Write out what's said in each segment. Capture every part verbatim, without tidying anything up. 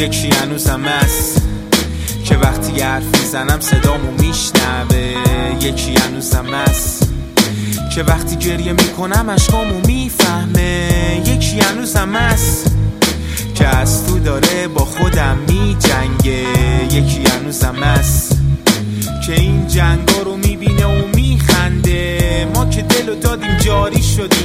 یکی هنوزم هست که وقتی حرف میزنم صدامو میشنوه. یکی هنوزم هست که وقتی گریه میکنم اشکامو میفهمه. یکی هنوزم هست که از تو داره با خودم میجنگه. یکی هنوزم هست که این جنگا رو میبینه و میخنده. ما که دلو دادیم جاری شدیم،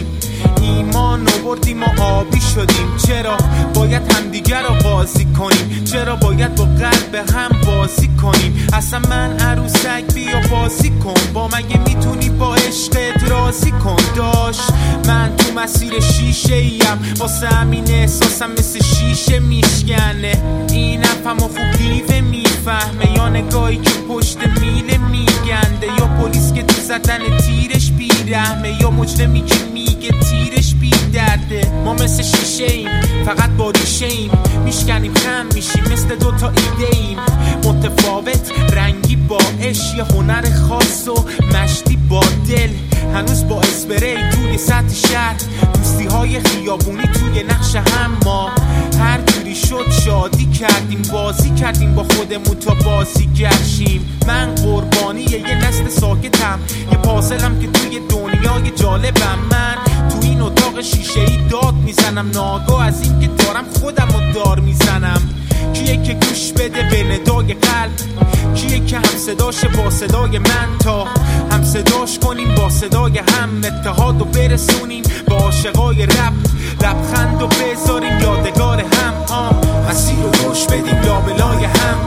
ایمان رو بردیم و آبی شدیم. چرا باید همدیگر رو قاضی کنیم؟ چرا باید با قلب هم بازی کنیم؟ اصلا من عروسک بیا بازی کن با، مگه میتونی با عشقت راضی کن؟ داش من تو مسیر شیشه ایم، واسه همین احساسم مثل شیشه میشکنه. این افهم و خوب دیوه میفهمه، یا نگاهی که پشت میله میگنده، یا پلیس که تو زدن تیرش بیرحمه، یا مجرمی که میگه تیرش بی درده. ما مثل شیشه ایم فقط با ریشه ایم، میشکنیم خم میشیم مثل دوتا ایده ایم. متفاوت رنگی با عشق، یه هنر خاص و مشتی با دل. هنوز با اسپری توی سطح شهر، دوستی های خیابونی توی نقش هم. ما هر جوری شد شادی کردیم، بازی کردیم با خودمون تا بازی گشیم. من قربانی یه نسل ساکتم، یه پازلم که توی دنیای جالبم. من تو این اتاق شیشه ای داد میزنم، ناگاه از این که دارم خودم رو دار میزنم. کیه که گوش بده به ندای قلب؟ کیه که هم صداش با صدای من، تا هم صداش کنیم با صدای هم. اتحاد رو برسونیم با عاشقای رپ، لبخند رو بذاریم یادگار هم. آم مسیر رو گوش بدیم لابلای هم.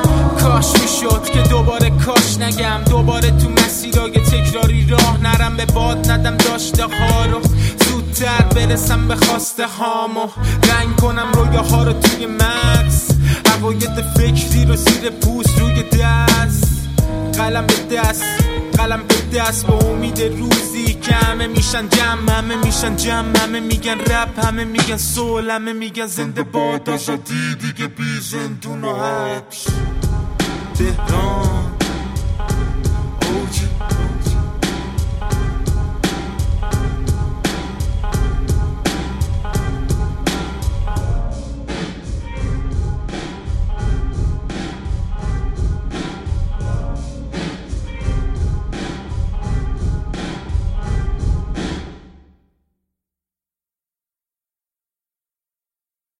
کاش میشد که دوباره کاش نگم، دوباره تو مسیرهای تکراری راه نرم. به باد ندم داشته ها رو، زودتر برسم به خواسته هامو. رنگ کنم رویاها رو توی مغز، عقاید فکری رو زیر پوست روی دست. قلم به دست، قلم به دست، با امید روزی که همه میشن جمع، همه میشن جمع، همه میگن رپ، همه میگن سول، همه میگن زنده باد آزادی دیگه بی زندون و حبس. تهران